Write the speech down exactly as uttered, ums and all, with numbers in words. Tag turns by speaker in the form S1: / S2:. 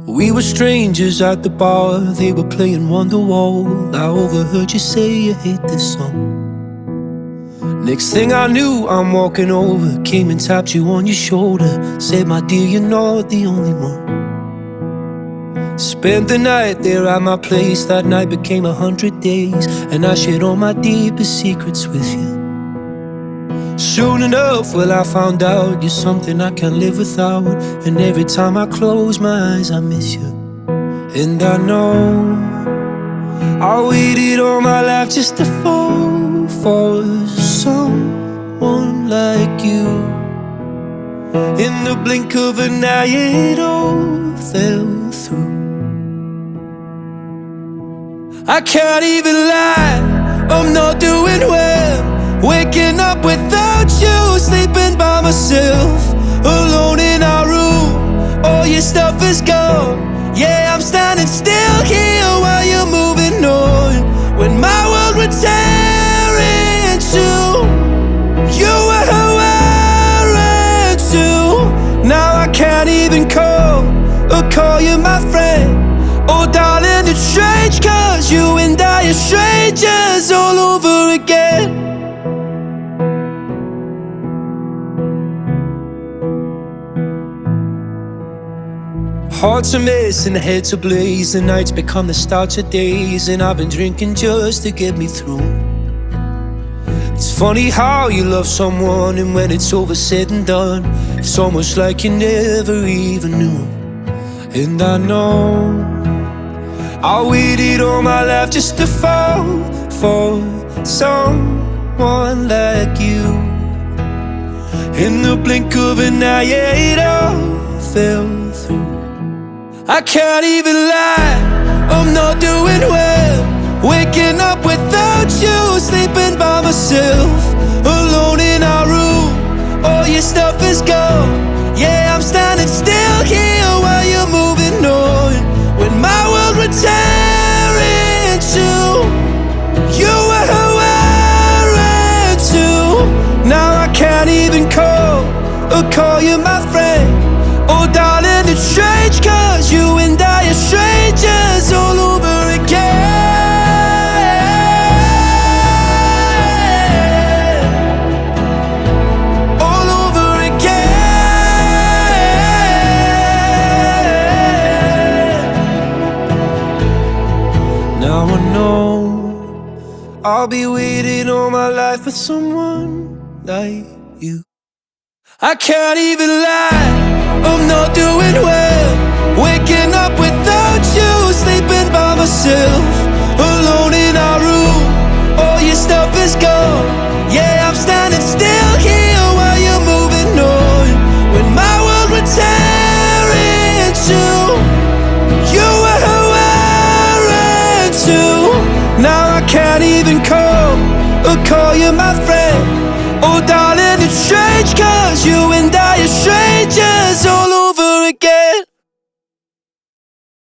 S1: We were strangers at the bar, they were playing Wonderwall. I overheard you say you hate this song. Next thing I knew, I'm walking over, came and tapped you on your shoulder, said, my dear, you're not the only one. Spent the night there at my place, that night became a hundred days, and I shared all my deepest secrets with you. Soon enough, well, I found out you're something I can't live without, and every time I close my eyes I miss you. And I know I waited all my life just to fall for someone like you. In the blink of an eye it all fell through. I can't even lie, I'm not doing well, waking up without you, sleeping by myself, alone in our room, all your stuff is gone. Yeah, I'm standing still here while you're moving on. When my world would tear in two, you were wearing too. Now I can't even call or call you my friend. Oh darling, it's strange, cause you and I are strangers all over again. Hearts are missing, heads ablaze, the nights become the start of days, and I've been drinking just to get me through. It's funny how you love someone, and when it's over said and done, it's almost like you never even knew. And I know I waited all my life just to fall for someone like you. In the blink of an eye, yeah, it all fell through. I can't even lie, I'm not doing well, waking up without you, sleeping by myself, alone in our room, all your stuff is gone. Yeah, I'm standing still here while you're moving on. When my world would tear in two, you were wearing too. Now I can't even call or call you my friend. Oh darling, it's strange, cause you and I are strangers all over again. All over again. Now I know I'll be waiting all my life for someone like you. I can't even lie, I'm not doing well, waking up without you, sleeping by myself, alone in our room, all your stuff is gone. Yeah, I'm standing still here while you're moving on. When my world would tear in two, you were wearing too. Now I can't even call or call you my friend. Oh darling, it's strange, cause you and I are strangers